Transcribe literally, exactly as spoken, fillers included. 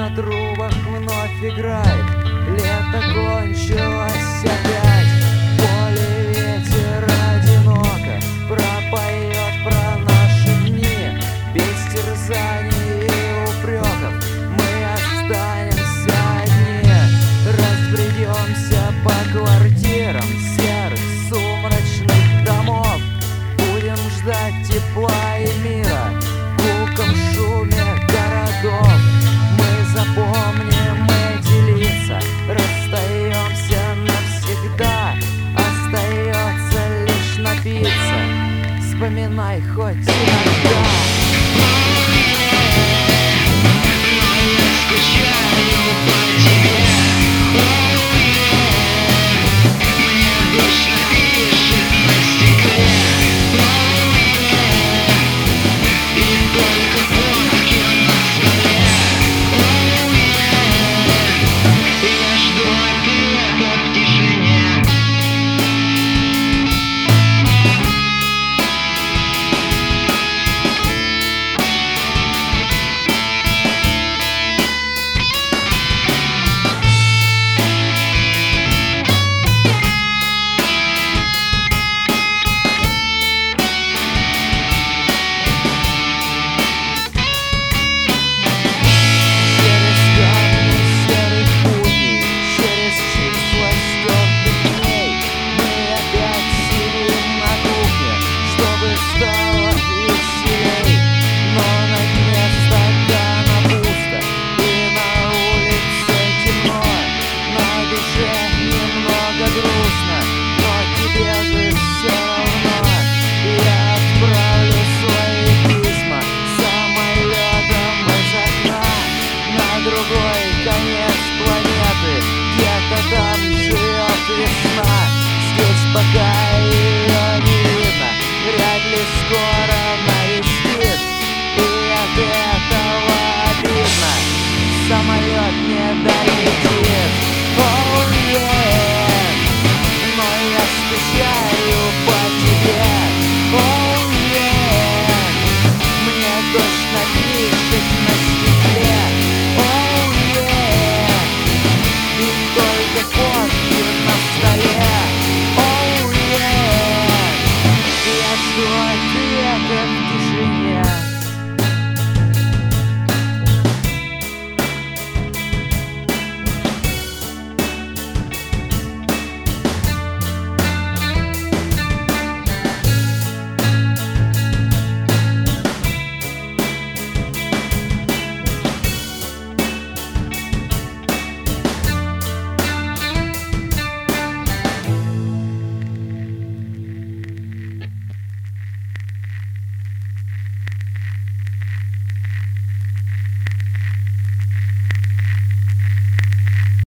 на трубах вновь играет. Лето кончилось опять. В поле ветер одиноко пропоет про наши дни. Без терзаний и упреков мы останемся одни. Разбредемся по квартирам серых сумрачных домов. Будем ждать тепла и мира в гулком шуме городов. Мы запомним и делиться, расстаемся навсегда. Остается лишь напиться, вспоминай хоть иногда. Весна, здесь пока ее не видно, вряд ли скоро навестит, и от этого обидно, самолет не долетит. Oh, yeah. Но я скучаю по тебе. Oh, yeah. Мне дождь напишет на стекле. Oh, yeah. И только фотки на столе. Oh, yeah. Я жду ответа в тишине.